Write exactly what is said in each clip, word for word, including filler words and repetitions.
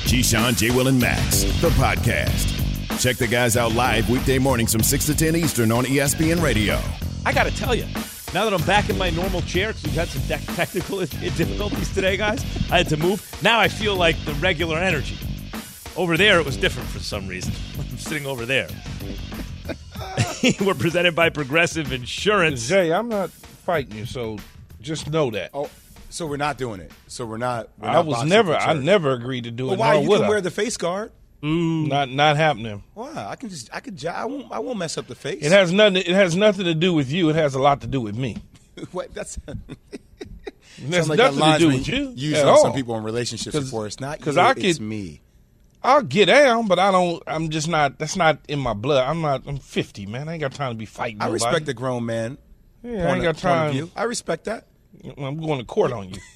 Keyshawn, J. Will, and Max, the podcast. Check the guys out live weekday mornings from six to ten Eastern on E S P N Radio. I got to tell you, now that I'm back in my normal chair, because we've had some de- technical difficulties today, guys, I had to move. Now I feel like the regular energy. Over there, it was different for some reason. I'm sitting over there. We're presented by Progressive Insurance. Jay, I'm not fighting you, so just know that. Oh, so we're not doing it. So we're not. We're I not was never. I never agreed to do well, it. Why Nor you would can I. wear the face guard? Mm. Not not happening. Why? I can just. I could. I won't. I won't mess up the face. It has nothing. It has nothing to do with you. It has a lot to do with me. What? That's. That's like nothing that to do with you. Use at on all. some people in relationships before. It's not you. I It's could, me. I'll get down, but I don't. I'm just not. That's not in my blood. I'm not. I'm fifty, man. I ain't got time to be fighting. I nobody. respect the grown man. Yeah, I ain't got time. I respect that. I'm going to court on you.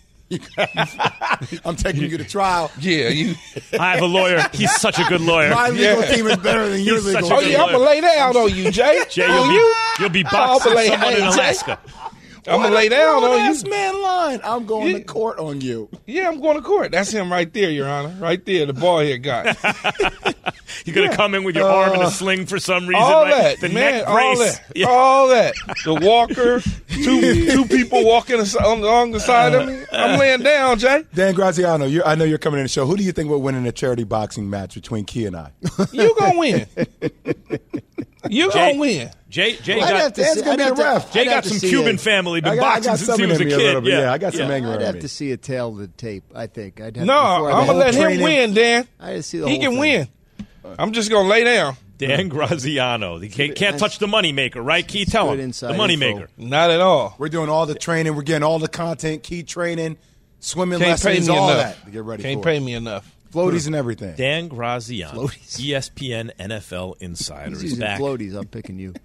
I'm taking you to trial. Yeah, you. I have a lawyer. He's such a good lawyer. My legal Yeah. team is better than your He's legal such a Oh good team. yeah, I'm gonna lay down on you, Jay. Jay, on you'll be, you. you'll be Oh, boxing but someone hey, in Jay. Alaska. I'm gonna lay down on That's you. man line. I'm going Yeah. to court on you. Yeah, I'm going to court. That's him right there, Your Honor. Right there, the bald head guy. You're going to come in with your arm in a sling for some reason, All right? that, the man. neck All brace. that. Yeah. All that. The walker, two two people walking as- on, along the side of me. I'm laying down, Jay. Dan Graziano, you're, I know you're coming in the show. Who do you think will win in a charity boxing match between Key and I? You gonna win. You Jay- gonna win. Jay, Jay I'd got, have to Dan's see- gonna I'd be have the to- ref. Jay I'd got have to some see Cuban it. family, been I got, I boxing got since some he in was a me a kid. little bit. Yeah, Yeah, I got some yeah. anger I'd on have me. to see a tail to tape, I think. I'd have No, before I'd I'm gonna let him training. win, Dan. I had to see the He whole can thing. win. I'm just gonna lay down. Dan Graziano. He can't, can't touch the moneymaker, right? Key, tell good him. The inside moneymaker. Not at all. We're doing all the training. We're getting all the content, Key training, swimming Can't pay lessons, me all enough. that to get ready Can't for pay it. me enough. Floaties and everything. Dan Graziano, Floaties. E S P N N F L Insider, He's is using back. floaties. I'm picking you.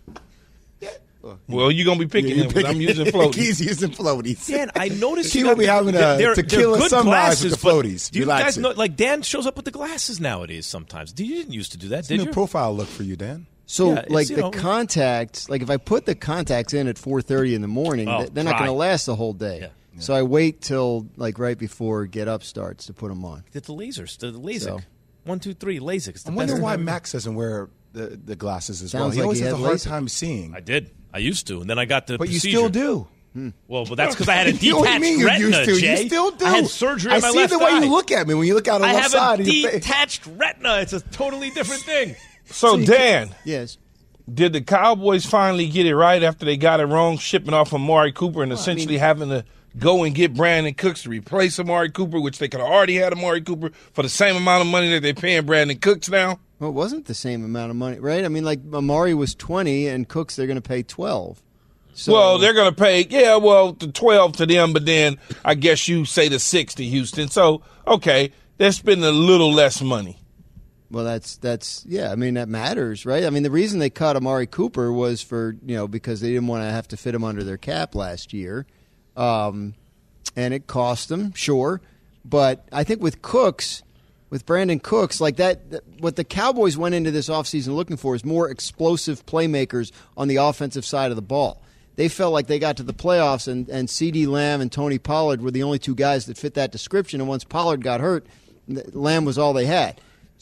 Well, you're gonna be picking you him 'cause I'm using floaties. Key's using floaties. Dan, I noticed Key you will got be the- having a they're- they're tequila good sunrise with glasses, the but floaties. Do you Relax guys it. know, like Dan shows up with the glasses nowadays sometimes. Do You didn't used to do that, did New you? profile look for you, Dan. So, Yeah, it's, like you the know- contacts, like if I put the contacts in at four thirty in the morning, Oh, th- they're not dry. going to last the whole day. Yeah. So I wait till like right before Get Up starts to put them on. Did the lasers, the LASIK. So. One, two, three, LASIK. It's the I wonder best why thing. Max doesn't wear the, the glasses as well. Sounds He like always he has a had hard LASIK. time seeing. I did. I used to, and then I got the But you procedure. still do. Well, but that's because I had a What do you detached mean you retina, used to? Jay. You still do. I had surgery I on my see left the way eye. you look at me when you look out on the I left have side a of your face. detached retina. It's a totally different thing. So, Dan, Yes. did the Cowboys finally get it right after they got it wrong, shipping off Amari Cooper and essentially mean- having to go and get Brandon Cooks to replace Amari Cooper, which they could have already had Amari Cooper for the same amount of money that they're paying Brandon Cooks now? Well, it wasn't the same amount of money, right? I mean, like Amari was twenty and Cooks they're going to pay twelve. So, Well, they're going to pay, yeah, well, the twelve to them, but then I guess you say the six to Houston. So, okay, they're spending a little less money. Well, that's that's yeah. I mean, that matters, right? I mean, the reason they cut Amari Cooper was for you know because they didn't want to have to fit him under their cap last year, um, and it cost them, sure. But I think with Cooks, with Brandon Cooks, like that, that what the Cowboys went into this offseason looking for is more explosive playmakers on the offensive side of the ball. They felt like they got to the playoffs, and and CeeDee Lamb and Tony Pollard were the only two guys that fit that description. And once Pollard got hurt, Lamb was all they had.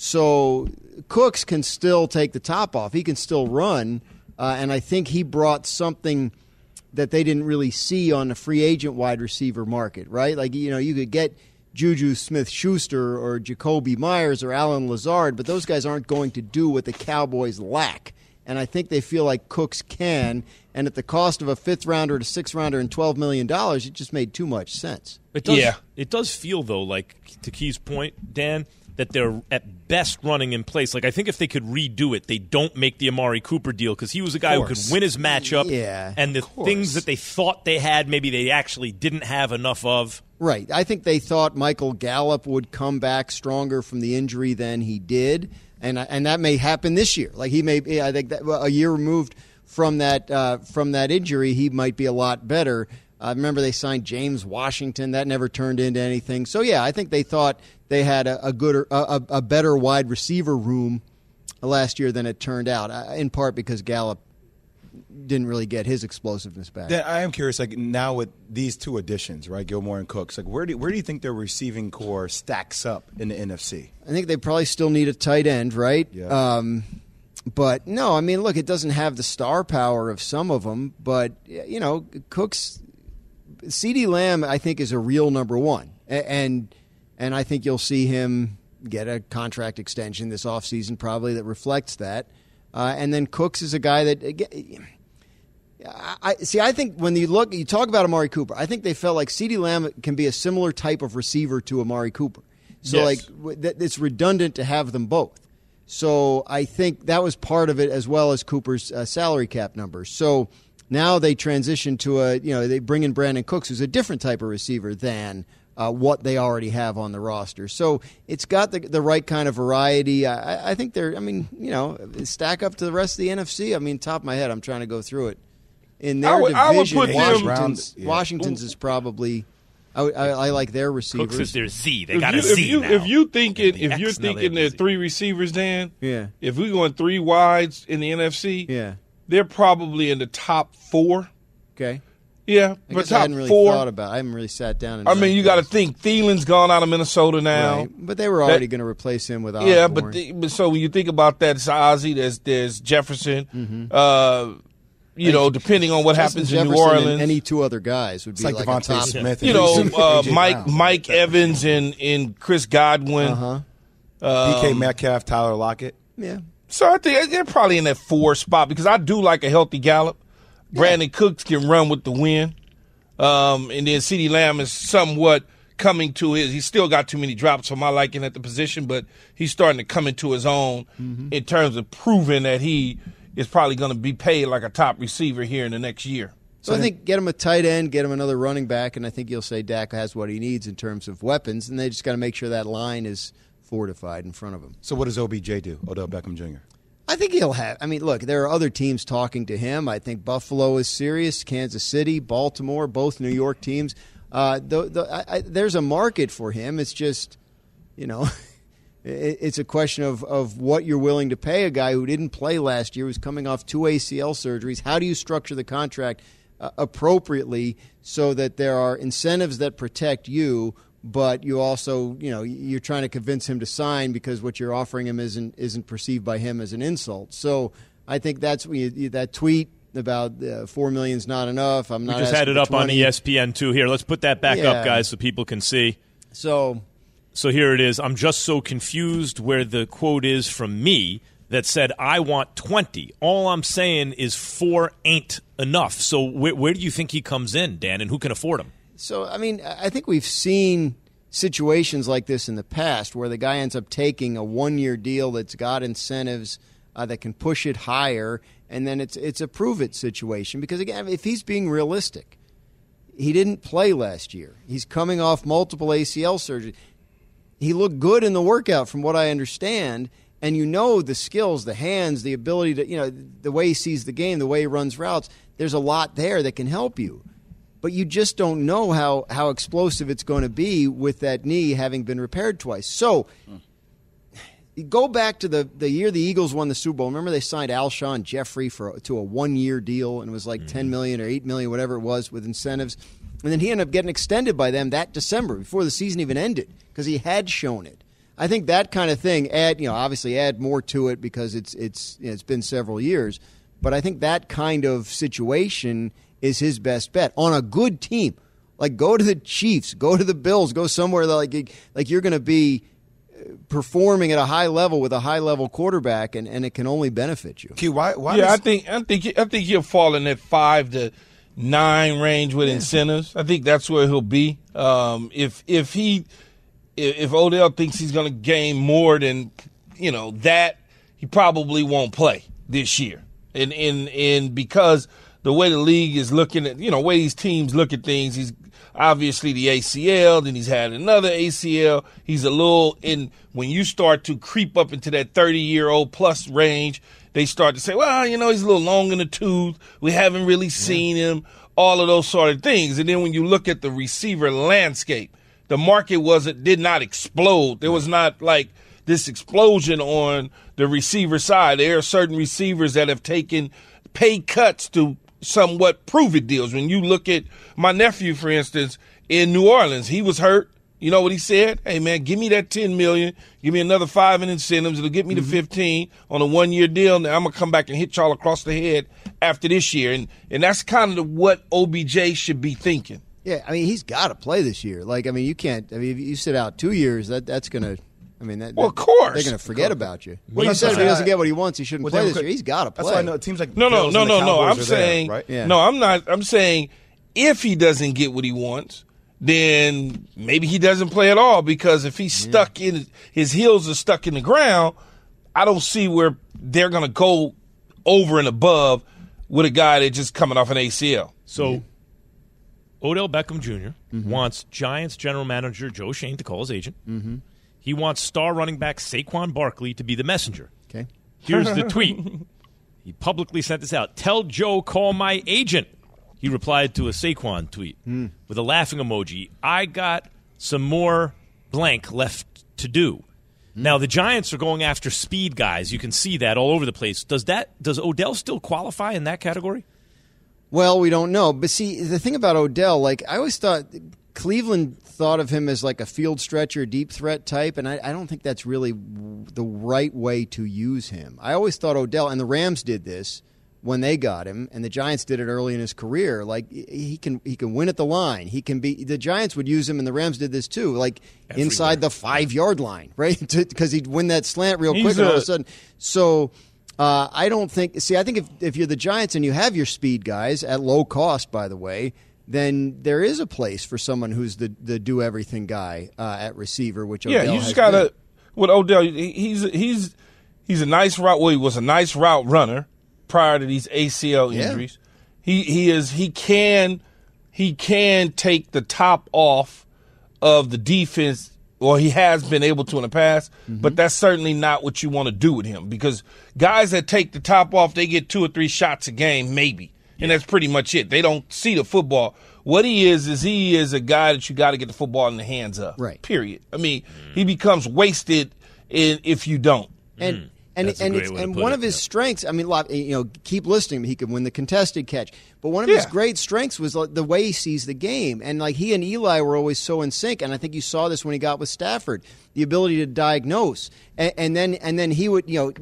So Cooks can still take the top off. He can still run, uh, and I think he brought something that they didn't really see on the free agent wide receiver market, right? Like, you know, you could get Juju Smith-Schuster or Jacoby Myers or Alan Lazard, but those guys aren't going to do what the Cowboys lack. And I think they feel like Cooks can, and at the cost of a fifth-rounder, a sixth-rounder, and twelve million dollars, it just made too much sense. It does, Yeah. It does feel, though, like, to Key's point, Dan, that they're at best running in place. Like, I think if they could redo it, they don't make the Amari Cooper deal because he was a guy who could course. win his matchup. Yeah, and the of things course. that they thought they had, maybe they actually didn't have enough of. Right. I think they thought Michael Gallup would come back stronger from the injury than he did, and and that may happen this year. Like he may, I think that a year removed from that uh, from that injury, he might be a lot better. I uh, remember they signed James Washington. That never turned into anything. So yeah, I think they thought they had a, a good, a, a better wide receiver room last year than it turned out. Uh, in part because Gallup didn't really get his explosiveness back. Then I am curious, like now with these two additions, right, Gilmore and Cooks, like where do where do you think their receiving core stacks up in the N F C? I think they probably still need a tight end, right? Yeah. Um, but no, I mean, look, it doesn't have the star power of some of them, but you know, Cooks, CeeDee Lamb, I think is a real number one, and and I think you'll see him get a contract extension this offseason probably that reflects that. Uh, and then Cooks is a guy that, I, I see. I think when you look, you talk about Amari Cooper. I think they felt like CeeDee Lamb can be a similar type of receiver to Amari Cooper. So Yes. like th- it's redundant to have them both. So I think that was part of it, as well as Cooper's uh, salary cap numbers. So now they transition to a, you know, they bring in Brandon Cooks, who's a different type of receiver than Uh, what they already have on the roster. So it's got the the right kind of variety. I, I think they're, I mean, you know, stack up to the rest of the N F C. I mean, top of my head, I'm trying to go through it. In their I would- I would division, put them- Washington's, Yeah. Washington's is probably, I, would- I, I like their receivers. Cooks is their Z. They If got you, a Z if you, now. if you thinking, The if X, you're now they thinking have there are the Z. three receivers, Dan, Yeah. if we're going three wides in the N F C, Yeah. they're probably in the top four. Okay. Yeah, I but guess I top hadn't really four. thought about it. I haven't really sat down and I mean, you got to think Thielen's gone out of Minnesota now. Right. But they were already going to replace him with Osborne. Yeah, but, the, but so when you think about that, it's Ozzie, there's there's Jefferson. Mm-hmm. Uh, you know, depending on what Justin happens in New Jefferson and Orleans, any two other guys would It's be like, like, a Devontae top. Smith. you and know, A J uh, Brown. Mike Mike Evans and and Chris Godwin. Uh-huh. D K Metcalf, Tyler Lockett. Yeah. So I think they're probably in that four spot because I do like a healthy Gallup. Brandon Cooks can run with the wind. Um, and then CeeDee Lamb is somewhat coming to his. He's still got too many drops for my liking at the position, but he's starting to come into his own Mm-hmm. in terms of proving that he is probably going to be paid like a top receiver here in the next year. So I think get him a tight end, get him another running back, and I think you'll say Dak has what he needs in terms of weapons, and they just got to make sure that line is fortified in front of him. So what does O B J do? Odell Beckham Junior I think he'll have. I mean, look, there are other teams talking to him. I think Buffalo is serious, Kansas City, Baltimore, both New York teams. Uh, the, the, I, I, there's a market for him. It's just, you know, it, it's a question of, of what you're willing to pay a guy who didn't play last year, who's coming off two A C L surgeries. How do you structure the contract uh, appropriately so that there are incentives that protect you, but you also, you know, you're trying to convince him to sign because what you're offering him isn't isn't perceived by him as an insult. So I think that's what you, that tweet about uh, four million is not enough. I'm We not. just had asking it for up on twenty. E S P N two. Here, let's put that back Yeah. up, guys, so people can see. So So here it is. I'm just so confused where the quote is from me that said, I want twenty. All I'm saying is four ain't enough. So where, where do you think he comes in, Dan, and who can afford him? So, I mean, I think we've seen situations like this in the past where the guy ends up taking a one-year deal that's got incentives uh, that can push it higher, and then it's it's a prove-it situation. Because, again, if he's being realistic, he didn't play last year. He's coming off multiple A C L surgery. He looked good in the workout from what I understand, and you know the skills, the hands, the ability to, you know, the way he sees the game, the way he runs routes, there's a lot there that can help you. But you just don't know how, how explosive it's going to be with that knee having been repaired twice. So you go back to the, the year the Eagles won the Super Bowl. Remember they signed Alshon Jeffrey for to a one-year deal, and it was like mm-hmm. ten million dollars or eight million dollars, whatever it was, with incentives. And then he ended up getting extended by them that December before the season even ended because he had shown it. I think that kind of thing, add you know, obviously add more to it because it's it's you know, it's been several years. But I think that kind of situation is his best bet on a good team. Like go to the Chiefs, go to the Bills, go somewhere that like like you're going to be performing at a high level with a high level quarterback, and, and it can only benefit you. Q, why? Why? Yeah, does, I think I think I think he'll fall in that five to nine range with yeah. incentives. I think that's where he'll be. Um, if if he if Odell thinks he's going to gain more than you know that, he probably won't play this year. And and and because the way the league is looking at, you know, way these teams look at things, he's obviously the A C L, then he's had another A C L. He's a little in, when you start to creep up into that thirty-year-old plus range, they start to say, well, you know, he's a little long in the tooth. We haven't really seen yeah. him, all of those sort of things. And then when you look at the receiver landscape, the market wasn't, did not explode. There was not like this explosion on the receiver side. There are certain receivers that have taken pay cuts to somewhat prove it deals. When you look at my nephew, for instance, in New Orleans, he was hurt. You know what he said? Hey, man, give me that ten million dollars. Give me another five in incentives. It'll get me mm-hmm. to fifteen on a one-year deal. Now I'm going to come back and hit y'all across the head after this year. And and that's kind of what O B J should be thinking. Yeah, I mean, he's got to play this year. Like, I mean, you can't – I mean, if you sit out two years, that that's going to – I mean, that, well, of course. They're going to forget about you. Well, he said if he doesn't get what he wants, he shouldn't well, play this could, year. He's got to play. That's why I know it seems like no, no, no, no, no. I'm saying there, right? yeah. no. I'm not. I'm saying if he doesn't get what he wants, then maybe he doesn't play at all. Because if he's yeah. stuck in his heels are stuck in the ground, I don't see where they're going to go over and above with a guy that's just coming off an A C L. So. Mm-hmm. Odell Beckham Junior Mm-hmm. wants Giants general manager Joe Schoen to call his agent. Mm-hmm. He wants star running back Saquon Barkley to be the messenger. Okay. Here's the tweet. He publicly sent this out. Tell Joe, call my agent. He replied to a Saquon tweet mm. with a laughing emoji. I got some more blank left to do. Mm. Now, the Giants are going after speed guys. You can see that all over the place. Does that does Odell still qualify in that category? Well, we don't know. But see, the thing about Odell, like, I always thought Cleveland thought of him as like a field stretcher, deep threat type, and I, I don't think that's really the right way to use him. I always thought Odell, and the Rams did this when they got him, and the Giants did it early in his career. Like, he can he can win at the line. He can be. The Giants would use him, and the Rams did this too, like Everywhere. inside the five-yard line, right? Because he'd win that slant real He's quick, a, and all of a sudden. So uh, I don't think – see, I think if, if you're the Giants and you have your speed guys, at low cost, by the way, then there is a place for someone who's the, the do-everything guy uh, at receiver, which Odell Yeah, you just got to – with Odell, he's he's he's a nice route – well, he was a nice route runner prior to these A C L injuries. Yeah. He he is he can he can take the top off of the defense, or he has been able to in the past, mm-hmm. but that's certainly not what you want to do with him, because guys that take the top off, they get two or three shots a game, maybe. And that's pretty much it. They don't see the football. What he is is he is a guy that you got to get the football in the hands of. Right. Period. I mean, mm. he becomes wasted in, if you don't. And mm. and That's and, it's, and one it, of his yeah. strengths. I mean, you know, keep listening. He could win the contested catch. But one of yeah. his great strengths was the way he sees the game. And like he and Eli were always so in sync. And I think you saw this when he got with Stafford, the ability to diagnose. And, and then and then he would, you know,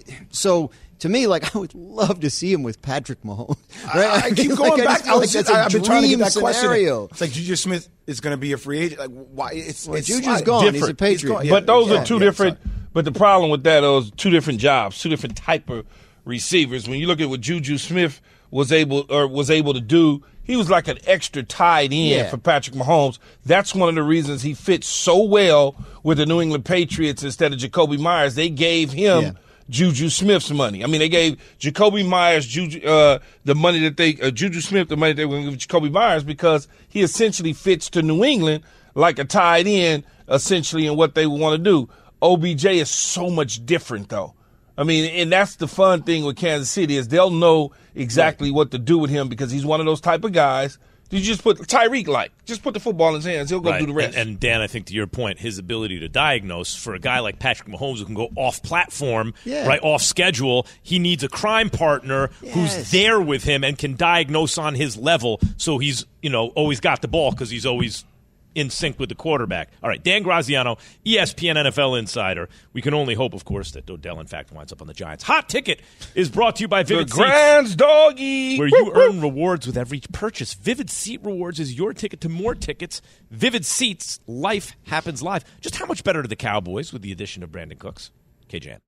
so. To me, like, I would love to see him with Patrick Mahomes. Right? I, I keep like, going I back. I like was, that's I've a been trying to get that scenario. question. It's like Juju Smith is going to be a free agent. Like, why? It's, well, it's Juju's gone. Different. He's a Patriot. He's gone, yeah. But those yeah, are two yeah, different. sorry. But the problem with that is two different jobs, two different type of receivers. When you look at what Juju Smith was able or was able to do, he was like an extra tight end yeah. for Patrick Mahomes. That's one of the reasons he fits so well with the New England Patriots instead of Jacoby Myers. They gave him. Yeah. Juju Smith's money. I mean, they gave Jacoby Myers Juju, uh, the money that they uh, Juju Smith the money they were going to give Jacoby Myers, because he essentially fits to New England like a tight end, essentially, in what they want to do. O B J is so much different, though. I mean, and that's the fun thing with Kansas City is they'll know exactly right. what to do with him, because he's one of those type of guys. You just put Tyreek like just put the football in his hands. He'll go right. do the rest. And, and Dan, I think to your point, his ability to diagnose for a guy like Patrick Mahomes who can go off platform, yeah. right off schedule, he needs a crime partner yes. who's there with him and can diagnose on his level. So he's you know always got the ball because he's always in sync with the quarterback. All right, Dan Graziano, E S P N N F L insider. We can only hope, of course, that Odell, in fact, winds up on the Giants. Hot Ticket is brought to you by Vivid the Seats, Grands Doggy, where you earn rewards with every purchase. Vivid Seat Rewards is your ticket to more tickets. Vivid Seats, life happens live. Just how much better to the Cowboys with the addition of Brandon Cooks? K J N.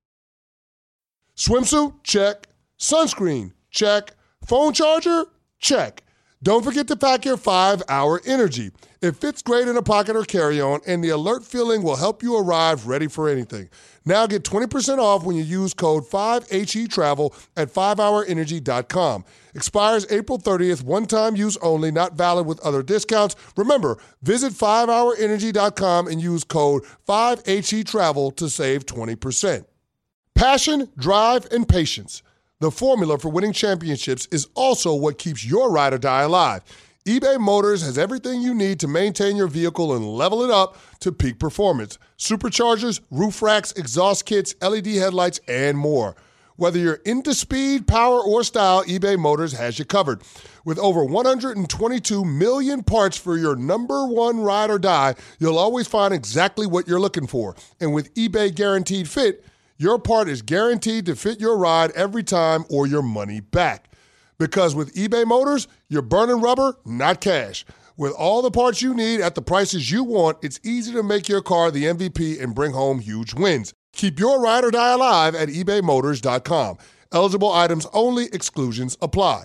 Swimsuit? Check. Sunscreen? Check. Phone charger? Check. Don't forget to pack your five hour Energy. It fits great in a pocket or carry-on, and the alert feeling will help you arrive ready for anything. Now get twenty percent off when you use code five H E Travel at five hour energy dot com. Expires April thirtieth, one-time use only, not valid with other discounts. Remember, visit five hour energy dot com and use code five H E Travel to save twenty percent. Passion, drive, and patience. The formula for winning championships is also what keeps your ride or die alive. eBay Motors has everything you need to maintain your vehicle and level it up to peak performance. Superchargers, roof racks, exhaust kits, L E D headlights, and more. Whether you're into speed, power, or style, eBay Motors has you covered. With over one hundred twenty-two million parts for your number one ride or die, you'll always find exactly what you're looking for. And with eBay Guaranteed Fit, your part is guaranteed to fit your ride every time or your money back. Because with eBay Motors, you're burning rubber, not cash. With all the parts you need at the prices you want, it's easy to make your car the M V P and bring home huge wins. Keep your ride or die alive at ebay motors dot com. Eligible items only. Exclusions apply.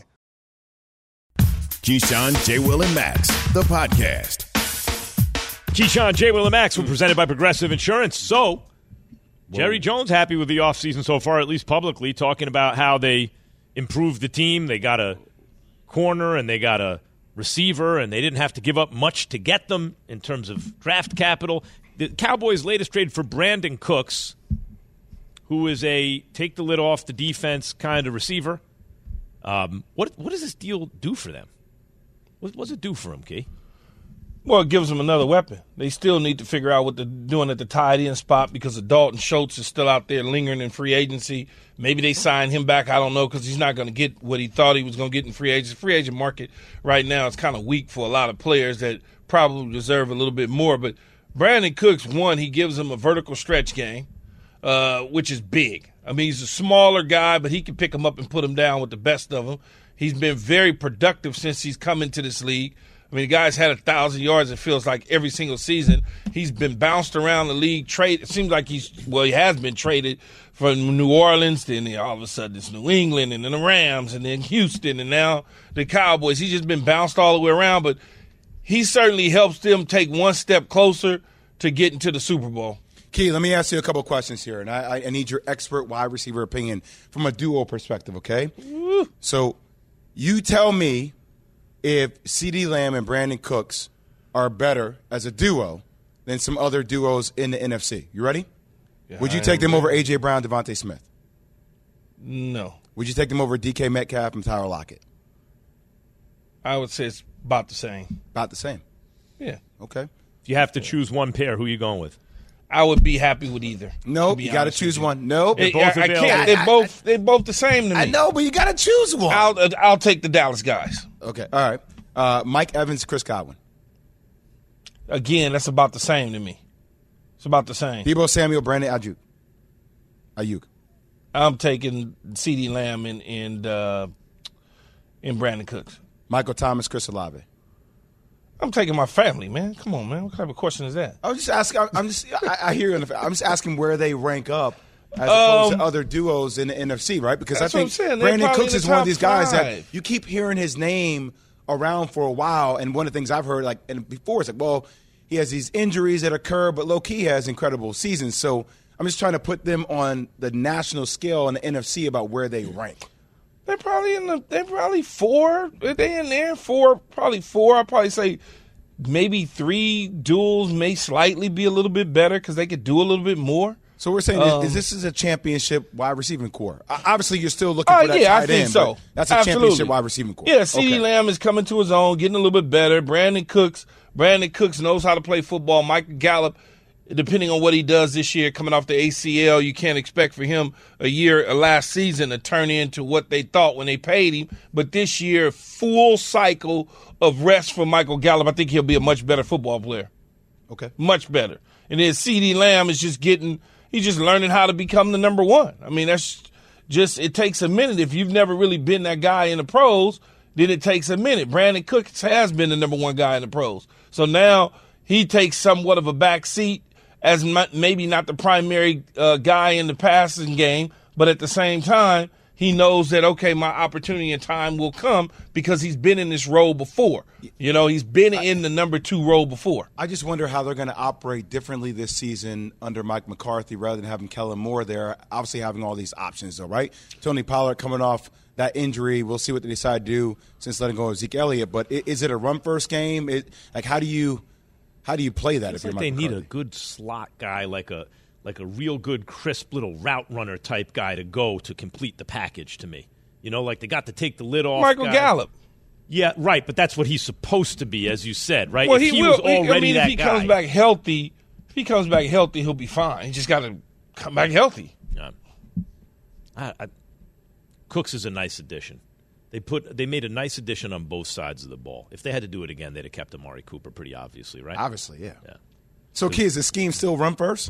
Keyshawn, J. Will, and Max, the podcast. Keyshawn, J. Will, and Max were presented by Progressive Insurance. So, Jerry Jones happy with the offseason so far, at least publicly, talking about how they improved the team. They got a corner and they got a receiver, and they didn't have to give up much to get them in terms of draft capital. The Cowboys' latest trade for Brandon Cooks, who is a take the lid off the defense kind of receiver. Um, what what does this deal do for them? What, what does it do for them, Key? Well, it gives them another weapon. They still need to figure out what they're doing at the tight end spot because of Dalton Schultz is still out there lingering in free agency. Maybe they sign him back. I don't know because he's not going to get what he thought he was going to get in free agency. Free agent market right now is kind of weak for a lot of players that probably deserve a little bit more. But Brandon Cooks, one, he gives them a vertical stretch game, uh, which is big. I mean, he's a smaller guy, but he can pick him up and put him down with the best of them. He's been very productive since he's come into this league. I mean, the guy's had a thousand yards, it feels like, every single season. He's been bounced around the league. Trade. It seems like he's, well, he has been traded from New Orleans, then all of a sudden it's New England, and then the Rams, and then Houston, and now the Cowboys. He's just been bounced all the way around, but he certainly helps them take one step closer to getting to the Super Bowl. Key, let me ask you a couple questions here, and I, I need your expert wide receiver opinion from a duo perspective, okay? Woo. So you tell me if CeeDee Lamb and Brandon Cooks are better as a duo than some other duos in the N F C. You ready? Yeah, Would you take them over A J. Brown, Devontae Smith? No. Would you take them over D K Metcalf and Tyler Lockett? I would say it's about the same. About the same? Yeah. Okay. If you have to choose one pair, who are you going with? I would be happy with either. Nope, you got to choose one. Nope. They're both I, I can't. They're both, they're both the same to me. I know, but you got to choose one. I'll, uh, I'll take the Dallas guys. Okay, all right. Uh, Mike Evans, Chris Godwin. Again, that's about the same to me. It's about the same. Deebo Samuel, Brandon Ayuk. Ayuk. I'm taking CeeDee Lamb and and, uh, and Brandon Cooks. Michael Thomas, Chris Olave. I'm taking my family, man. Come on, man. What type of question is that? I was just asking. I'm just. I, I hear you. On the, I'm just asking where they rank up as opposed um, to other duos in the N F C, right? Because I that's what think I'm saying. Brandon They're Cooks probably in is the one of top these guys that five. you keep hearing his name around for a while, and one of the things I've heard, like, and before, it's like, well, he has these injuries that occur, but low key has incredible seasons. So I'm just trying to put them on the national scale in the N F C about where they rank. They're probably in the. They're probably four. Are they in there? Four. Probably four. I'd probably say. Maybe three duels may slightly be a little bit better because they could do a little bit more. So we're saying um, is this is a championship wide receiving core. Obviously, you're still looking uh, for that yeah, tight I think end, so. but that's a Absolutely. championship wide receiving core. Yeah, CeeDee Okay. Lamb is coming to his own, getting a little bit better. Brandon Cooks, Brandon Cooks knows how to play football. Michael Gallup, depending on what he does this year, coming off the A C L, you can't expect for him a year, a last season, to turn into what they thought when they paid him. But this year, full cycle of rest for Michael Gallup, I think he'll be a much better football player. Okay. Much better. And then CeeDee Lamb is just getting, he's just learning how to become the number one. I mean, that's just, it takes a minute. If you've never really been that guy in the pros, then it takes a minute. Brandon Cooks has been the number one guy in the pros. So now he takes somewhat of a back seat as maybe not the primary uh, guy in the passing game, but at the same time, he knows that, okay, my opportunity and time will come because he's been in this role before. You know, he's been in the number two role before. I just wonder how they're going to operate differently this season under Mike McCarthy rather than having Kellen Moore there, obviously having all these options, though, right? Tony Pollard coming off that injury. We'll see what they decide to do since letting go of Zeke Elliott. But is it a run-first game? It, like, how do you how do you play that It's if like you're Mike they need McCarthy? a good slot guy, like a like a real good, crisp little route runner type guy to go to complete the package to me. You know, like they got to take the lid off. Michael guy. Gallup. Yeah, right, but that's what he's supposed to be, as you said, right? Well, if he, he will. was already I mean, that if he guy, comes back healthy, if he comes back healthy, he'll be fine. He just got to come back healthy. Yeah. I, I, Cooks is a nice addition. They put they made a nice addition on both sides of the ball. If they had to do it again, they'd have kept Amari Cooper pretty obviously, right? Obviously, yeah. Yeah. So, Key, is the scheme still run first?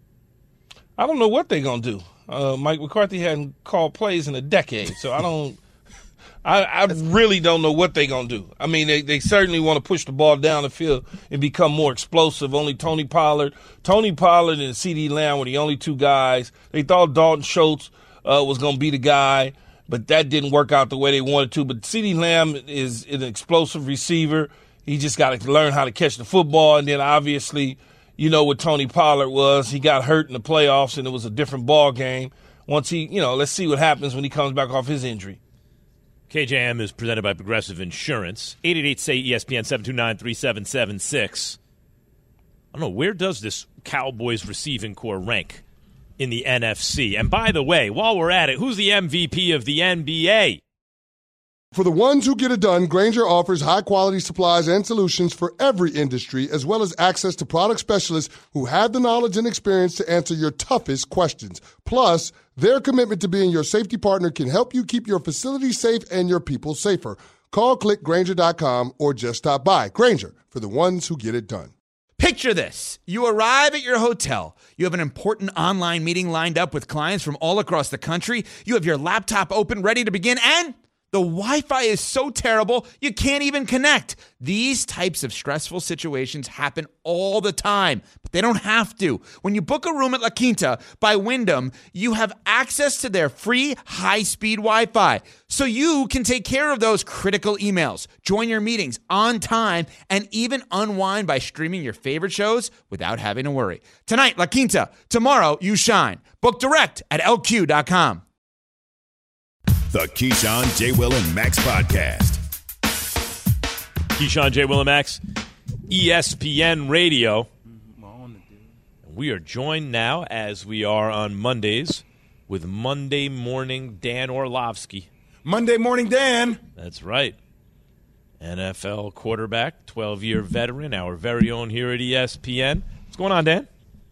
I don't know what they're going to do. Uh, Mike McCarthy hadn't called plays in a decade, so I don't I, I really don't know what they're going to do. I mean, they, they certainly want to push the ball down the field and become more explosive. Only Tony Pollard. Tony Pollard and CeeDee Lamb were the only two guys. They thought Dalton Schultz uh, was going to be the guy, but that didn't work out the way they wanted to. But CeeDee Lamb is an explosive receiver. He just got to learn how to catch the football. And then, obviously, you know what Tony Pollard was. He got hurt in the playoffs, and it was a different ball game. Once he, you know, let's see what happens when he comes back off his injury. K J M is presented by Progressive Insurance. eight eight eight, S A Y, E S P N, seven two nine, three seven seven six. I don't know, where does this Cowboys receiving core rank in the N F C? And by the way, while we're at it, who's the M V P of the N B A? For the ones who get it done, Grainger offers high-quality supplies and solutions for every industry, as well as access to product specialists who have the knowledge and experience to answer your toughest questions. Plus, their commitment to being your safety partner can help you keep your facility safe and your people safer. Call click Grainger dot com or just stop by. Grainger, for the ones who get it done. Picture this. You arrive at your hotel. You have an important online meeting lined up with clients from all across the country. You have your laptop open, ready to begin, and the Wi-Fi is so terrible, you can't even connect. These types of stressful situations happen all the time, but they don't have to. When you book a room at La Quinta by Wyndham, you have access to their free high-speed Wi-Fi, so you can take care of those critical emails, join your meetings on time, and even unwind by streaming your favorite shows without having to worry. Tonight, La Quinta. Tomorrow, you shine. Book direct at L Q dot com. The Keyshawn, J. Will, and Max podcast. Keyshawn, J. Will, and Max, E S P N Radio. We are joined now, as we are on Mondays, with Monday Morning Dan Orlovsky. Monday Morning Dan. That's right. N F L quarterback, twelve-year veteran, our very own here at E S P N. What's going on, Dan?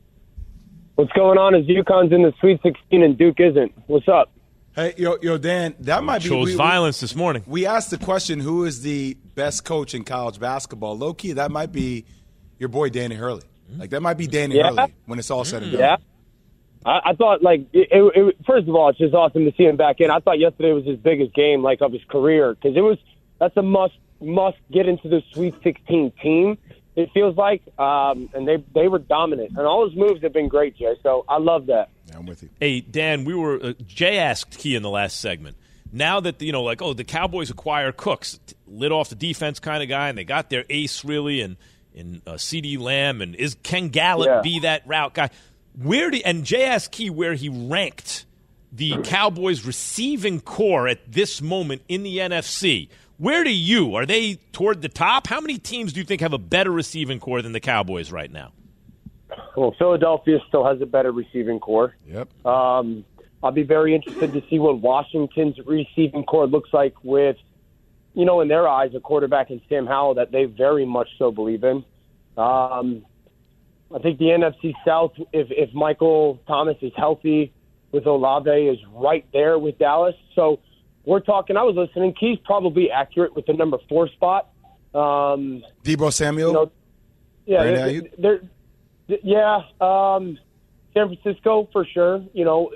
What's going on is UConn's in the Sweet sixteen and Duke isn't. What's up? Hey, yo, yo, Dan, that might be... Chose we, violence this morning. We asked the question, who is the best coach in college basketball? Low-key, that might be your boy Danny Hurley. Like, that might be Danny yeah. Hurley when it's all said and done. Yeah. I, I thought, like, it, it, it, first of all, it's just awesome to see him back in. I thought yesterday was his biggest game, like, of his career, because it was, that's a must, must get into the Sweet sixteen team, it feels like, um, and they they were dominant. And all his moves have been great, Jay, so I love that. Yeah, I'm with you. Hey, Dan, we were uh, Jay asked Key in the last segment. Now that, you know, like, oh, the Cowboys acquire Cooks, lit off the defense kind of guy, and they got their ace, really, and, and uh, CeeDee Lamb, and is Ken Gallup yeah. be that route guy? Where do, and Jay asked Key where he ranked the Cowboys receiving core at this moment in the N F C. Where do you? Are they toward the top? How many teams do you think have a better receiving core than the Cowboys right now? Well, Philadelphia still has a better receiving core. Yep. Um, I'll be very interested to see what Washington's receiving core looks like with, you know, in their eyes, a quarterback in Sam Howell that they very much so believe in. Um, I think the N F C South, if, if Michael Thomas is healthy with Olave, is right there with Dallas. So we're talking, I was listening, Key's probably accurate with the number four spot. Um, Deebo Samuel? You know, yeah, they're, they're, they're, yeah um, San Francisco for sure. You know,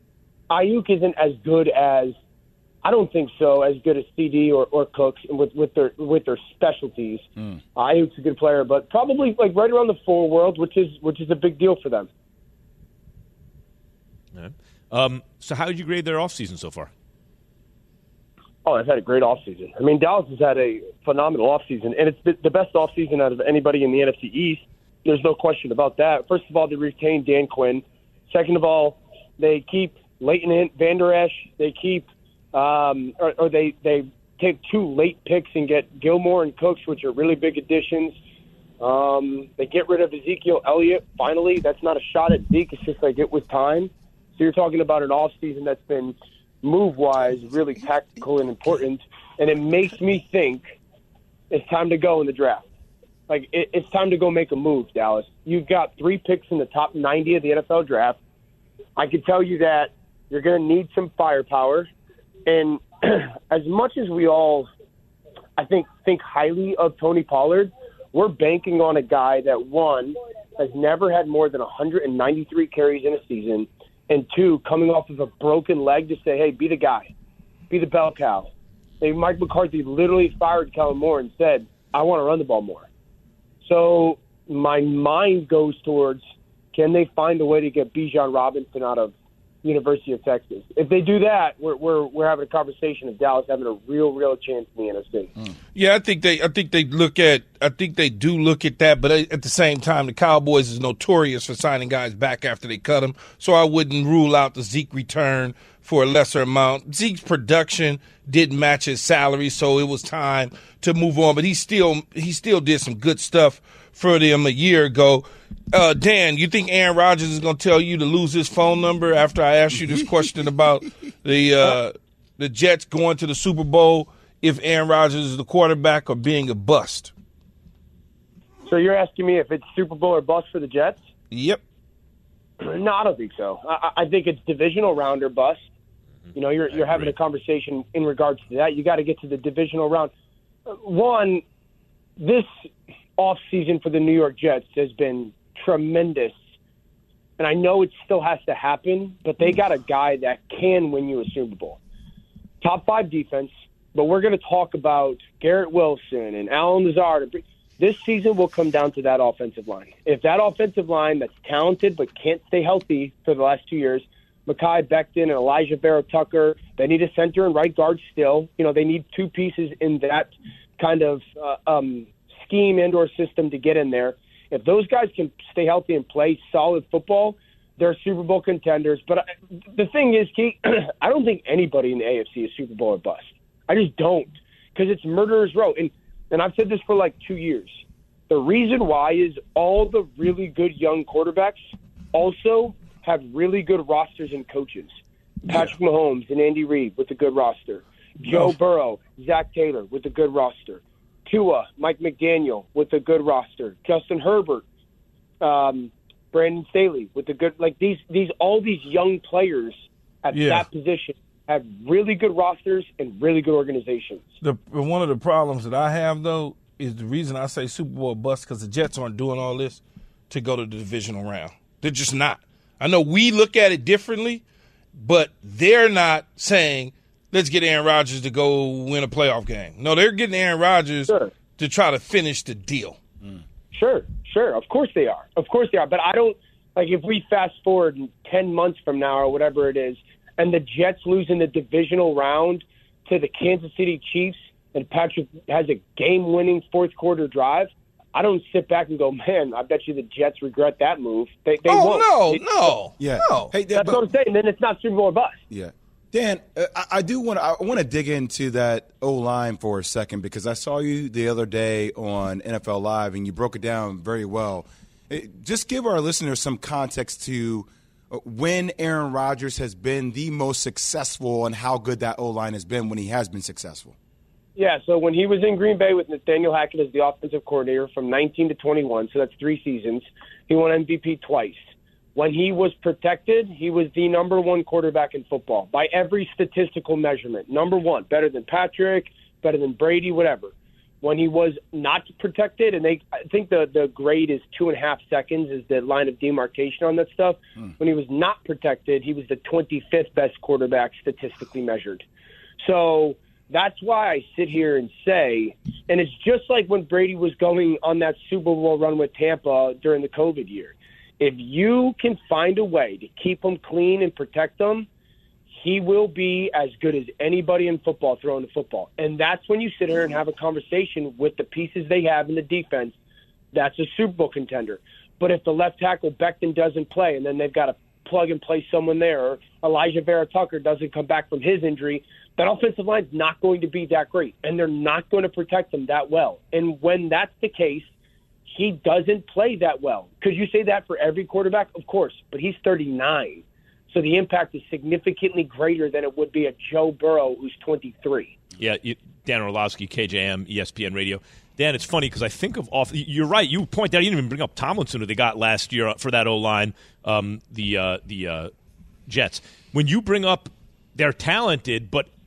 Ayuk isn't as good as, I don't think so, as good as C D or, or Cooks with, with their with their specialties. Mm. Ayuk's a good player, but probably like right around the four world, which is which is a big deal for them. Right. Um, so how did you grade their offseason so far? Oh, they've had a great offseason. I mean, Dallas has had a phenomenal offseason, and it's the best offseason out of anybody in the N F C East. There's no question about that. First of all, they retained Dan Quinn. Second of all, they keep Leighton Vander Esch. They keep, um, or, or they they take two late picks and get Gilmore and Cooks, which are really big additions. Um, they get rid of Ezekiel Elliott. Finally, that's not a shot at Zeke. It's just like it was time. So you're talking about an offseason that's been move-wise really tactical and important, and it makes me think it's time to go in the draft. Like, it, it's time to go make a move, Dallas. You've got three picks in the top ninety of the N F L draft. I can tell you that you're going to need some firepower. And as much as we all, I think, think highly of Tony Pollard, we're banking on a guy that, one, has never had more than one hundred ninety-three carries in a season, and two, coming off of a broken leg to say, hey, be the guy, be the bell cow. Hey, Mike McCarthy literally fired Kellen Moore and said, I want to run the ball more. So my mind goes towards, can they find a way to get Bijan Robinson out of University of Texas? If they do that, we're we're we're having a conversation of Dallas having a real, real chance in the N F C. Mm. Yeah, I think they I think they look at I think they do look at that, but at the same time, the Cowboys is notorious for signing guys back after they cut them. So I wouldn't rule out the Zeke return for a lesser amount. Zeke's production didn't match his salary, so it was time to move on. But he still he still did some good stuff for them a year ago. Uh, Dan, you think Aaron Rodgers is going to tell you to lose his phone number after I asked you this question about the uh, the Jets going to the Super Bowl if Aaron Rodgers is the quarterback or being a bust? So you're asking me if it's Super Bowl or bust for the Jets? Yep. No, I don't think so. I, I think it's divisional round or bust. You know, you're you're having a conversation in regards to that. You got to get to the divisional round. One, this offseason for the New York Jets has been tremendous. And I know it still has to happen, but they got a guy that can win you a Super Bowl. Top five defense, but we're going to talk about Garrett Wilson and Allen Lazard. This season will come down to that offensive line. If that offensive line that's talented but can't stay healthy for the last two years, Mekhi Becton and Elijah Vera-Tucker, they need a center and right guard still. You know, they need two pieces in that kind of uh, um, scheme and or system to get in there. If those guys can stay healthy and play solid football, they're Super Bowl contenders. But I, the thing is, Keith, I don't think anybody in the A F C is Super Bowl or bust. I just don't, because it's murderer's row. And, and I've said this for like two years. The reason why is all the really good young quarterbacks also have really good rosters and coaches. Patrick Mahomes and Andy Reid with a good roster. Joe Burrow, Zach Taylor with a good roster. Tua, Mike McDaniel with a good roster. Justin Herbert, um, Brandon Staley with a good like these these all these young players at yeah. that position have really good rosters and really good organizations. The one of the problems that I have though is the reason I say Super Bowl bust because the Jets aren't doing all this to go to the divisional round. They're just not. I know we look at it differently, but they're not saying, let's get Aaron Rodgers to go win a playoff game. No, they're getting Aaron Rodgers sure. to try to finish the deal. Mm. Sure, sure. Of course they are. Of course they are. But I don't – like if we fast forward ten months from now or whatever it is, and the Jets lose in the divisional round to the Kansas City Chiefs and Patrick has a game-winning fourth-quarter drive, I don't sit back and go, man, I bet you the Jets regret that move. They, they oh, won't. no, they, no. Yeah. No. Hey, That's but, what I'm saying. Then it's not Super Bowl or bust. Yeah. Dan, uh, I, I do want to I want to dig into that O-line for a second because I saw you the other day on N F L Live and you broke it down very well. It, just give our listeners some context to when Aaron Rodgers has been the most successful and how good that O-line has been when he has been successful. Yeah, so when he was in Green Bay with Nathaniel Hackett as the offensive coordinator from nineteen to twenty-one, so that's three seasons, he won M V P twice. When he was protected, he was the number one quarterback in football by every statistical measurement. Number one, better than Patrick, better than Brady, whatever. When he was not protected, and they, I think the, the grade is two and a half seconds is the line of demarcation on that stuff. Mm. When he was not protected, he was the twenty-fifth best quarterback statistically measured. So that's why I sit here and say, and it's just like when Brady was going on that Super Bowl run with Tampa during the COVID year. If you can find a way to keep him clean and protect him, he will be as good as anybody in football throwing the football. And that's when you sit here and have a conversation with the pieces they have in the defense. That's a Super Bowl contender. But if the left tackle Becton doesn't play and then they've got to plug and play someone there, or Elijah Vera-Tucker doesn't come back from his injury, that offensive line's not going to be that great, and they're not going to protect them that well. And when that's the case, he doesn't play that well. Could you say that for every quarterback? Of course, but he's thirty-nine. So the impact is significantly greater than it would be a Joe Burrow who's twenty-three. Yeah, you, Dan Orlovsky, K J M, E S P N Radio. Dan, it's funny because I think of off. You're right. You point out you didn't even bring up Tomlinson, who they got last year for that O line, um, the uh, the uh, Jets. When you bring up they're talented, but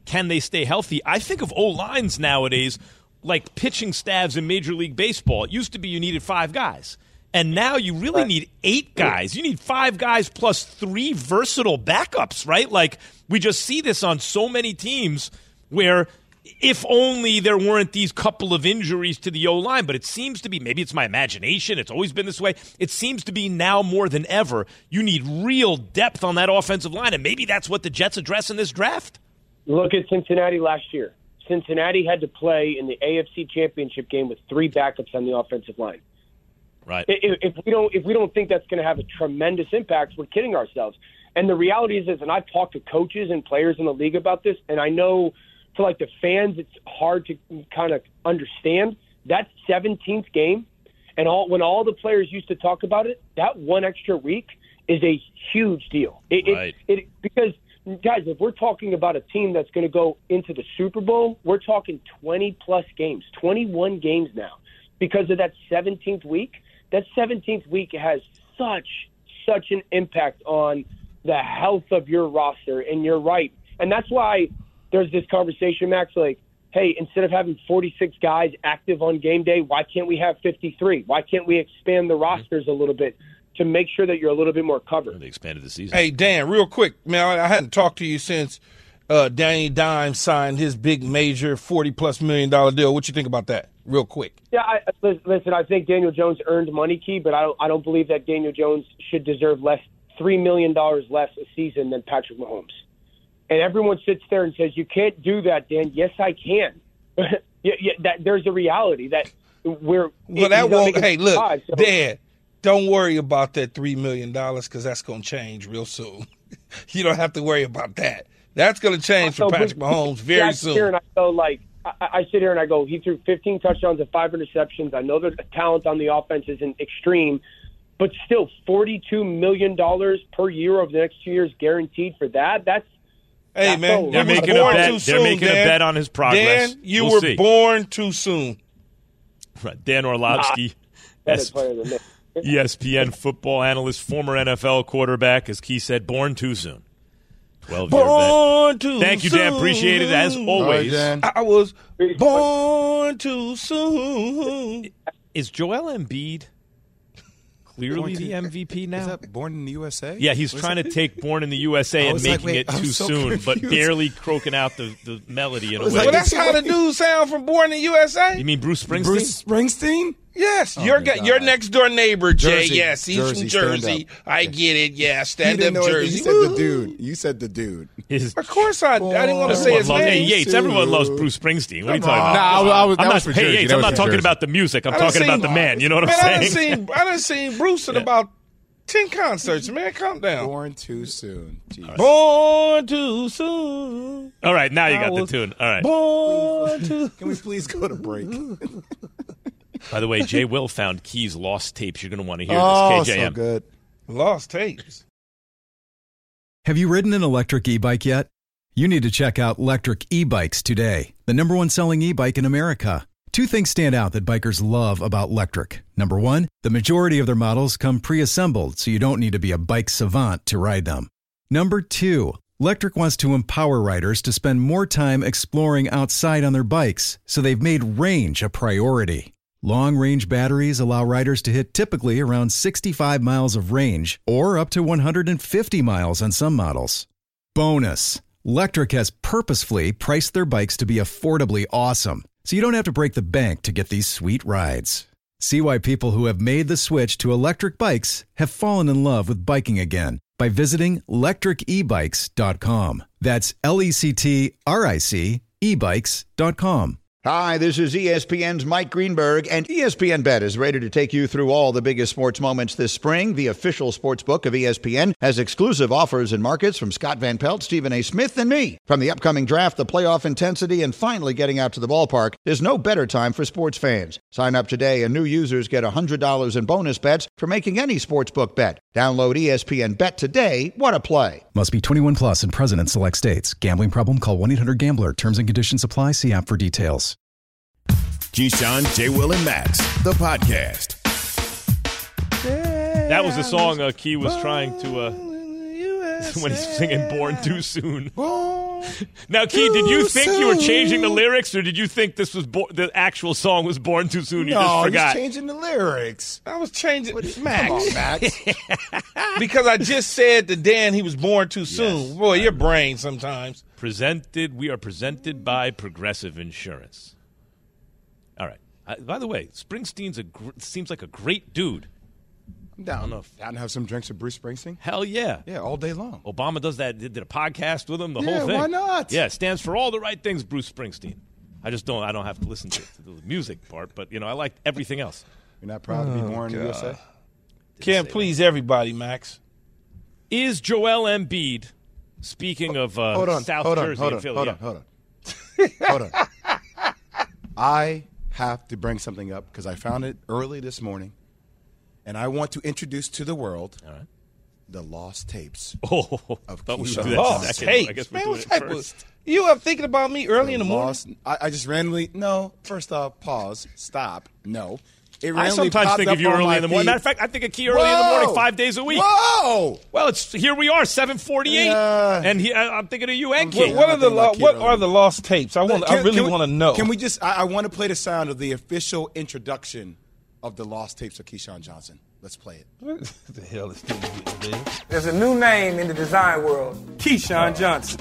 can they stay healthy? I think of O-lines nowadays like pitching staffs in Major League Baseball. It used to be you needed five guys. And now you really need eight guys. You need five guys plus three versatile backups, right? Like, we just see this on so many teams where if only there weren't these couple of injuries to the O-line. But it seems to be, maybe it's my imagination, it's always been this way. It seems to be now more than ever, you need real depth on that offensive line. And maybe that's what the Jets address in this draft. Look at Cincinnati last year. Cincinnati had to play in the A F C Championship game with three backups on the offensive line. Right. If, if we don't, if we don't think that's going to have a tremendous impact, we're kidding ourselves. And the reality is, is, and I've talked to coaches and players in the league about this, and I know for like the fans, it's hard to kind of understand that seventeenth game, and all when all the players used to talk about it, that one extra week is a huge deal. It, right. It, it, because guys, if we're talking about a team that's going to go into the Super Bowl, we're talking twenty plus games, twenty-one games now, because of that seventeenth week. That seventeenth week has such, such an impact on the health of your roster, and you're right. And that's why there's this conversation, Max, like, hey, instead of having forty-six guys active on game day, why can't we have fifty-three? Why can't we expand the rosters a little bit to make sure that you're a little bit more covered? They expanded the season. Hey, Dan, real quick, man, I hadn't talked to you since uh, Danny Dimes signed his big major forty-plus million dollar deal. What you think about that? Real quick. Yeah, I, listen, I think Daniel Jones earned money, Key, but I don't, I don't believe that Daniel Jones should deserve less, three million dollars less a season than Patrick Mahomes. And everyone sits there and says, you can't do that, Dan. Yes, I can. yeah, yeah, that, there's a reality that we're well, that won't, hey, look, five, so. Dan, don't worry about that three million dollars because that's going to change real soon. You don't have to worry about that. That's going to change for Patrick Mahomes very yeah, I soon. Here and I go, like, I, I sit here and I go, he threw fifteen touchdowns and five interceptions. I know the talent on the offense isn't extreme, but still forty-two million dollars per year over the next two years guaranteed for that. That's Hey, that's man, so They're you was making a born bet. too They're soon, making Dan. a bet on his progress. Dan, you We'll were see. born too soon. Right. Dan Orlovsky, better S- player than me. E S P N football analyst, former N F L quarterback, as Key said, born too soon. twelve-year Born vet. too Thank you, Dan. Appreciate it, as soon. always. Dan. I was born too soon. Is Joel Embiid clearly Born the to- M V P now? Is that Born in the U S A? Yeah, he's What is trying that? to take Born in the U S A I and was like, making wait, it I'm too so soon, but confused. barely croaking out the, the melody in a was way. like, Well, that's how the dude sound from Born in the U S A. You mean Bruce Springsteen? Bruce Springsteen? Yes, Oh your my gu- God. your next door neighbor, Jay. Jersey. Yes, he's Jersey, from stand Jersey. up. I get it. Yeah, You stand didn't up know it. Jersey. You said Woo. the dude. You said the dude. His- Of course, I, I didn't want to say Everyone his loves, hey, name. Yates, everyone loves Bruce Springsteen. What are you talking about? Nah, I was, I was, I'm that not, was for hey, Jersey. Yates, That I'm was not for talking Jersey. about the music. I'm I done talking about seen- the man. You know what man, I'm I done saying? seen, I done seen Bruce at Yeah. about ten concerts. Man, calm down. Born too soon. Jeez. Born too soon. All right, now you I got the was tune. All right. Born too. Can we please go to break? By the way, Jay Will found Key's lost tapes. You're going to want to hear oh, this. K J M. so good. Lost tapes. Have you ridden an electric e-bike yet? You need to check out Lectric E-Bikes today, the number one selling e-bike in America. Two things stand out that bikers love about Lectric. Number one, the majority of their models come pre-assembled, so you don't need to be a bike savant to ride them. Number two, Lectric wants to empower riders to spend more time exploring outside on their bikes, so they've made range a priority. Long-range batteries allow riders to hit typically around sixty-five miles of range or up to one hundred fifty miles on some models. Bonus, Lectric has purposefully priced their bikes to be affordably awesome, so you don't have to break the bank to get these sweet rides. See why people who have made the switch to electric bikes have fallen in love with biking again by visiting lectric e bikes dot com. That's L E C T R I C e bikes dot com. Hi, this is E S P N's Mike Greenberg, and E S P N Bet is ready to take you through all the biggest sports moments this spring. The official sports book of E S P N has exclusive offers and markets from Scott Van Pelt, Stephen A. Smith, and me. From the upcoming draft, the playoff intensity, and finally getting out to the ballpark, there's no better time for sports fans. Sign up today, and new users get one hundred dollars in bonus bets for making any sportsbook bet. Download E S P N Bet today. What a play. Must be twenty-one plus and present in select states. Gambling problem? Call one eight hundred gambler. Terms and conditions apply. See app for details. Keyshawn, J. Will, and Max, the podcast. That was the song uh, Key was trying to, uh, when he's singing Born Too Soon. Born Now, Key, did you Too think you were soon. changing the lyrics, or did you think this was bo- the actual song was Born Too Soon? You no, just forgot. he's changing the lyrics. I was changing Come Max. on, Max. Because I just said to Dan he was born too soon. Yes. Boy, your brain sometimes. Presented. We are presented by Progressive Insurance. All right. Uh, by the way, Springsteen's a gr- seems like a great dude. I'm down. I don't know if- down to have some drinks with Bruce Springsteen. Hell yeah. Yeah, all day long. Obama does that. Did a podcast with him. The Yeah, whole thing. why not? Yeah, it stands for all the right things. Bruce Springsteen. I just don't. I don't have to listen to, to the music part, but you know, I like everything else. You're not proud to be born in the U S A? Can't please everybody, Max. Is Joel Embiid, speaking of uh, Hold on, South hold on, Jersey hold and on, Philly, hold yeah. on, hold on, hold on. I have to bring something up because I found it early this morning, and I want to introduce to the world All right. the lost tapes. Oh, Of thought we would Keyshawn do that Lost second. I tapes, guess we're man. doing What it type of, first. you up thinking about me early in the morning? Lost. I, I just randomly no. First off, pause. Stop. No. It I randomly sometimes popped think up of you on early my in the morning. feed. Matter of fact, I think of Key early in the morning Whoa! five days a week. Whoa! Well, it's here we are, seven forty-eight, Yeah. and he, I, I'm thinking of you and I'm- Key. What, what are the Nothing lo- like what it are early. the lost tapes? I want. I Can- really can we- want to know. Can we just? I, I want to play the sound of the official introduction of the lost tapes of Keyshawn Johnson. Let's play it. What the hell is this? Dude? There's a new name in the design world, Keyshawn Johnson.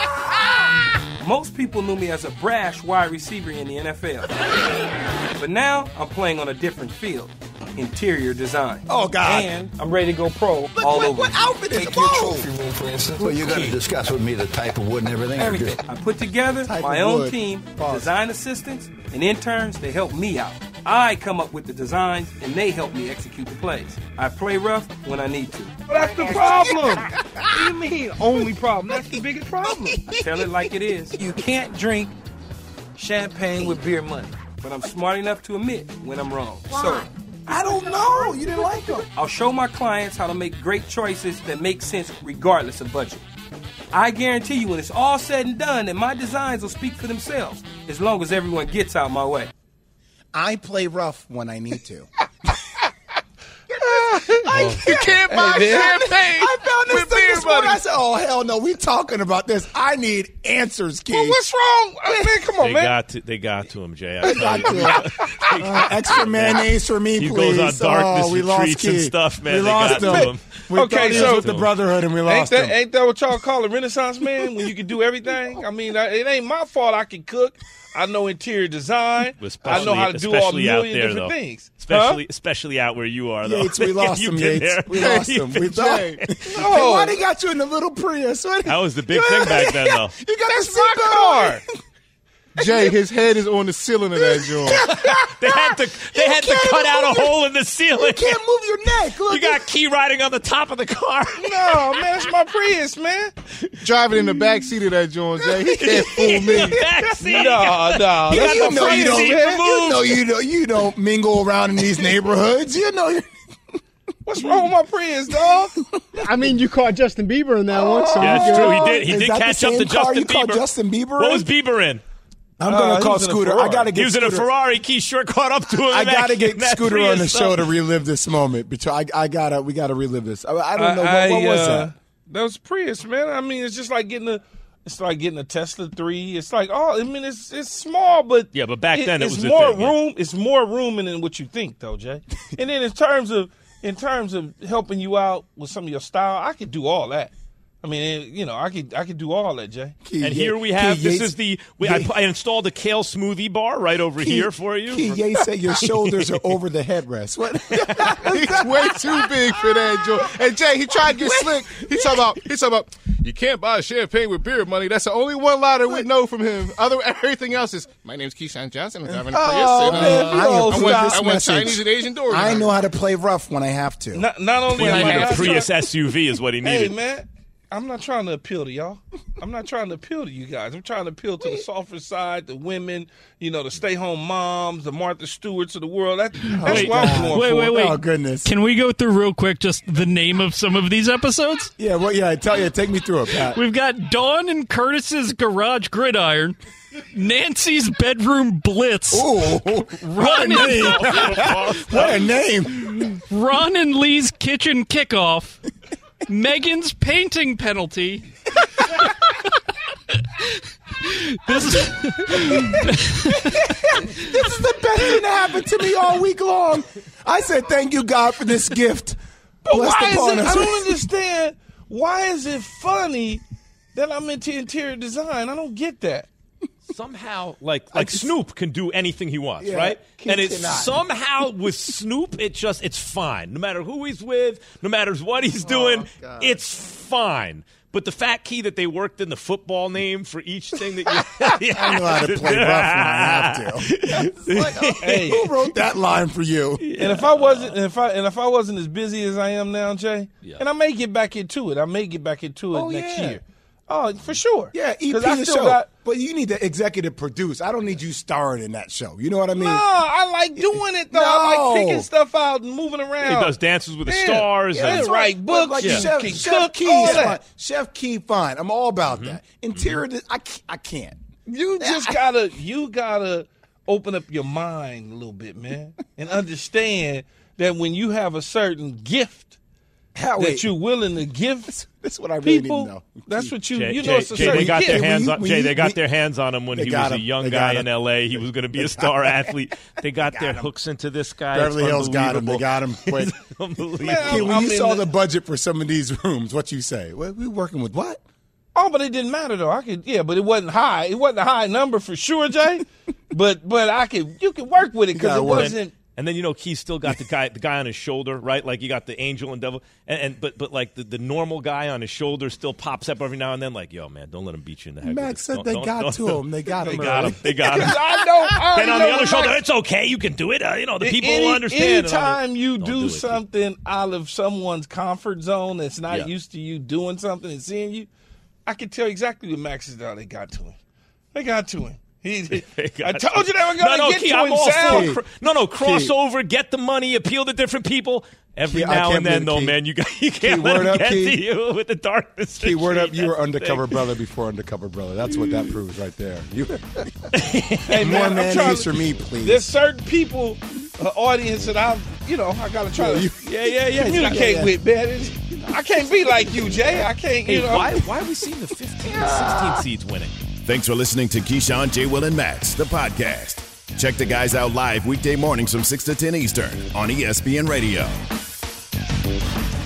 Most people knew me as a brash wide receiver in the N F L. But now I'm playing on a different field, interior design. Oh, God. And I'm ready to go pro all what- over. what outfit is Take it? your Whoa. trophy room, for instance. Well, you got to discuss with me the type of wood and everything. Everything. I put together Type my of own wood. team, Pause. design assistants, and interns to help me out. I come up with the designs, and they help me execute the plays. I play rough when I need to. That's the problem. What do you mean? Only problem. That's the biggest problem. I tell it like it is. You can't drink champagne with beer money, but I'm smart enough to admit when I'm wrong. So, I don't know. You didn't like them. I'll show my clients how to make great choices that make sense regardless of budget. I guarantee you when it's all said and done that my designs will speak for themselves as long as everyone gets out my way. I play rough when I need to. I, you can't buy champagne. I found this with thing beer this morning. money. I said, "Oh hell no, we talking about this. I need answers, kid." Well, what's wrong? I mean, come on, They man. got to, they got to him, Jay. I tell Got you. to. Uh, extra mayonnaise for me, He please. goes on darkness oh, we lost retreats and Key. stuff, man. We They lost got to him. him. We Okay, thought he so- was with the Brotherhood, and we Ain't lost that, him. ain't that what y'all call a Renaissance man when you can do everything? I mean, I, it ain't my fault I can cook. I know interior design. I know how to do all Especially out million there, different though. things. Especially, especially out where you are, though. Yates, we lost You've him, been Yates. there. We lost You've him. been We thought. there. Hey, No. why they got you in the little Prius? What? That was the big thing back then, though. You got That's the my seatbelt car. on. Jay, his head is on the ceiling of that joint. They had to, they had to can't cut out move a your- hole in the ceiling. You can't move your neck. Look, You got Key riding on the top of the car. No, man, it's my Prius, man. Driving in the back seat of that joint, Jay. He can't fool me. Backseat. No, no. you, That's you my know you Prius, don't. man. You know you don't. You don't mingle around in these neighborhoods. You know. You're, What's wrong with my Prius, dog? I mean, you caught Justin Bieber in that one. So Yeah, you it's can- true. He did. He Is did that the catch up to same car Justin you called Bieber. Justin Bieber What in? was Bieber in? I'm Uh, gonna he call was in a Scooter. I Ferrari. gotta get He was in a Scooter. Ferrari. Key sure caught up to him. I in that- gotta in get that Scooter on the Prius show stuff. to relive this moment. Between I, I gotta, we gotta relive this. I, I don't know what, I, what was uh, that. That was Prius, man. I mean, it's just like getting a, it's like getting a Tesla three. It's like, oh, I mean, it's it's small, but Yeah, but back then it it's was a more thing, yeah. room. It's more room than what you think, though, Jay. And then in terms of in terms of helping you out with some of your style, I could do all that. I mean, it, you know, I could I could do all that, Jay. Key And Yates- here we have. Key This Yates- is the. We, I, Yates- I installed a kale smoothie bar right over Key- here for you. Key Yates said your shoulders are over the headrest. What? He's way too big for that joint. And Jay, he tried to get slick. He talking about. He talking about. You can't buy champagne with beer money. That's the only one line that we know from him. Other everything else is. My name's Keyshawn Johnson. I'm driving a Prius. Oh, and, uh, man, you I, don't I went, stop. I went Message. Chinese and Asian doors. I know how to play rough when I have to. Not not only He am I needed not a Prius trying- S U V is what he Hey, needed. man. I'm not trying to appeal to y'all. I'm not trying to appeal to you guys. I'm trying to appeal to the softer side, the women, you know, the stay-home moms, the Martha Stewarts of the world. That, that's Wait, what I'm going wait, for. wait, wait. Oh goodness. Can we go through real quick just the name of some of these episodes? Yeah. Well, yeah. Tell you. Take me through it, Pat. We've got Dawn and Curtis's Garage Gridiron, Nancy's Bedroom Blitz, Ooh, Ron and, what a name! Ron and Lee's Kitchen Kickoff, Megan's Painting Penalty, This is This is the best thing that happened to me all week long. I said, thank you, God, for this gift. But Blessed why is upon it? us. I don't understand. Why is it funny that I'm into interior design? I don't get that. Somehow, like like just- Snoop can do anything he wants, Yeah, right? he And it's cannot. somehow with Snoop, it just it's fine. No matter who he's with, no matter what he's doing, God. it's fine. But the fact key that they worked in the football name for each thing that you, I know how to play rough when I have to. It's like, okay, who wrote that line for you? And if I wasn't, and if I and if I wasn't as busy as I am now, Jay, Yeah. and I may get back into it, I may get back into it Oh, next yeah. year. Oh, for sure. Yeah, E P 'Cause I the still show. got- But you need to executive produce. I don't need you starring in that show. You know what I mean? No, I like doing it though. I No. like picking stuff out and moving around. he does dances with the Yeah. stars. Yeah, and right. Books, Like you Chef, can Chef cook, Key, all is that. fine. Chef Key, fine. I'm all about Mm-hmm. that. Interior, de- I, c- I can't. You just gotta, you gotta open up your mind a little bit, man, and understand that when you have a certain gift How, that wait, you're willing to give that's what I really people, need to know. that's what you, Jay, you Jay, know, it's a Jay, certain they got gift. their hands We- on we- Jay. They got we- their hands on him when they he got was a him. young They guy got in him. L A. He was going to be a star athlete. They got their hooks into this guy. Beverly It's Hills got him. They unbelievable. got him. Wait. It's unbelievable. Man, Key, when I'm you in saw the- the budget for some of these rooms, what you say? Well, we working with what? Oh, but it didn't matter though. I could, yeah, but it wasn't high. It wasn't a high number for sure, Jay. but but I could, you could work with it because gotta it work. wasn't. And then you know Key still got the guy the guy on his shoulder, right? Like you got the angel and devil, and, and but but like the, the normal guy on his shoulder still pops up every now and then. Like, yo, man, don't let him beat you in the head. with Max this. said Don't- they don't- got don't- to him. They got They him. got early. him. They got him. I know. I Then already on know the other what shoulder, Max- it's okay. You can do it. Uh, you know the people Any, will understand. And I'm Anytime you Don't do, do it, Key. something out of someone's comfort zone that's not Yeah. used to you doing something and seeing you, I can tell exactly what Max is doing. They got to him. They got to him. He, They I got told you they were No, going to no, get Key, to I'm him, all Sal. for cr- no, no, crossover, get the money, appeal to different people. Every Key, I now can't and then, believe though, Key- man, you got you can't Key, let word them up, get Key. to you with the darkness. Key, word up, That's you were the undercover thing. brother before undercover brother. That's what that proves right there. You Hey, more man, I'm trying mayonnaise to- for me, please. There's certain people, uh, audience that I, you know, I got to try to Yeah, yeah, yeah. communicate yeah. with, man. It's- I can't be like you, Jay. I can't, you Hey, know. why why are we seeing the fifteen and sixteen seeds winning? Thanks for listening to Keyshawn, J. Will, and Max, the podcast. Check the guys out live weekday mornings from six to ten Eastern on E S P N Radio.